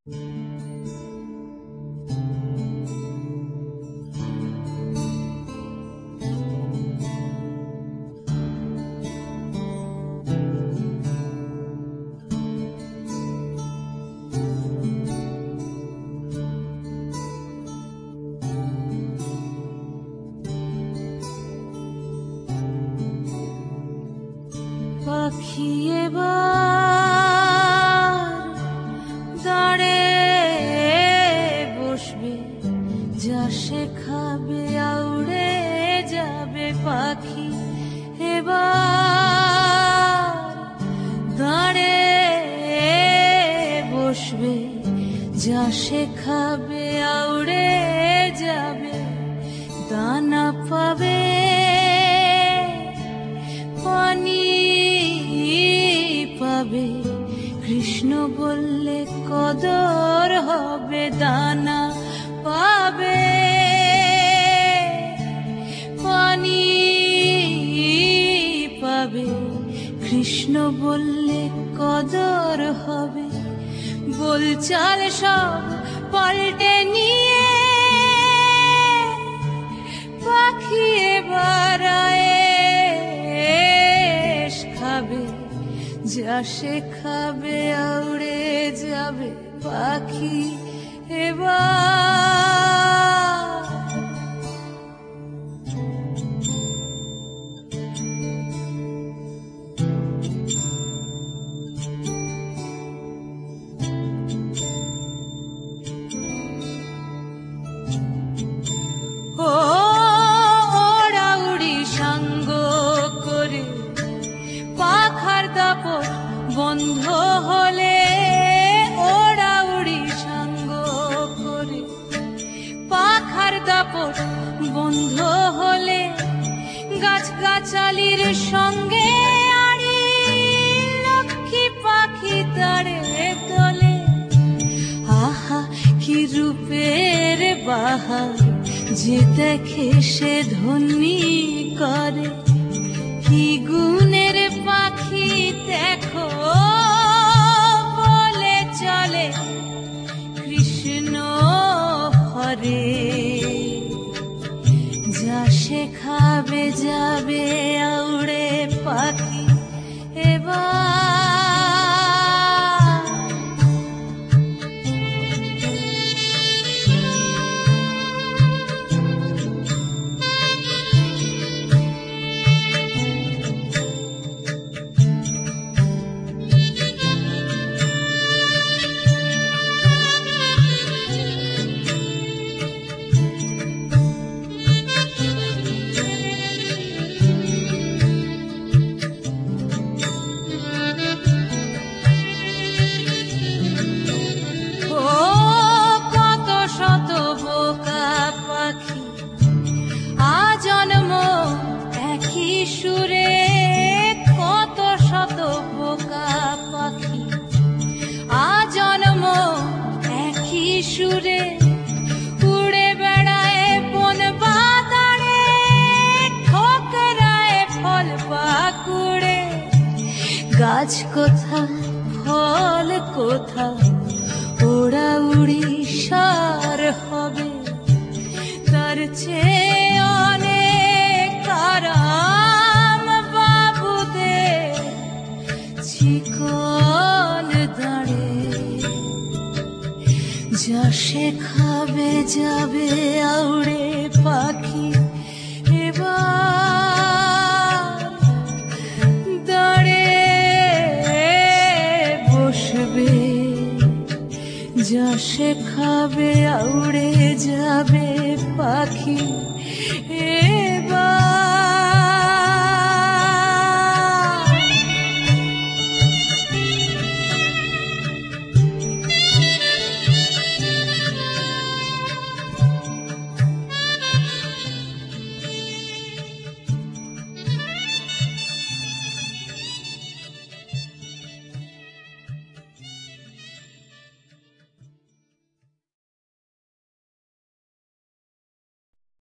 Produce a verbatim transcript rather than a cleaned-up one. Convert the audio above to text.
পাখি এবার দাঁড়ে বসবে, যা শেখাবে আউড়ে যাবে। পাখি এবার দাঁড়ে বসবে, যা শেখাবে আউড়ে যাবে। দানা পাবে, পানি পাবে, কৃষ্ণ বললে কদর হবে। দানা পাবে, পানি পাবে, কৃষ্ণ বললে কদর হবে। বলচাল সব পাল্টে নিয়ে পাখি এবার আয়েশ খাবে, যা শেখাবে আউড়ে যাবে। পাখি এবার ওরা উড়ি সাঙ্গ করে পাখার দাপট বন্ধ হলে, ওরা উড়ি সাঙ্গ করে পাখার দাপট বন্ধ হলে, গাছ গাছালির সঙ্গে আড়ি লক্ষ্মী পাখি তারে দলে। আহা কি রূপের বাহার, যে দেখে সে ধন্যি করে। কি গুণের পাখি দেখো বলে চলে, কৃষ্ণ হরে। যা শেখাবে যাবে আউড়ে পাখি এবার। সুরে কত শত বোকা পাখি, আজন্ম একই সুরে উড়ে বেড়ায় বন বাদারে, ঠোকরায় ফল পাকুড়ে। গাছ কোথা ফল কোথা, ওরা উড়ি সার হবে। তার চেয়ে অনেক আরাম বাবুদের চিকন দাঁড়ে। যা শেখাবে যাবে আউড়ে পাখি এবার। দাঁড়ে বসবে, যা শেখাবে আউড়ে যাবে পাখি।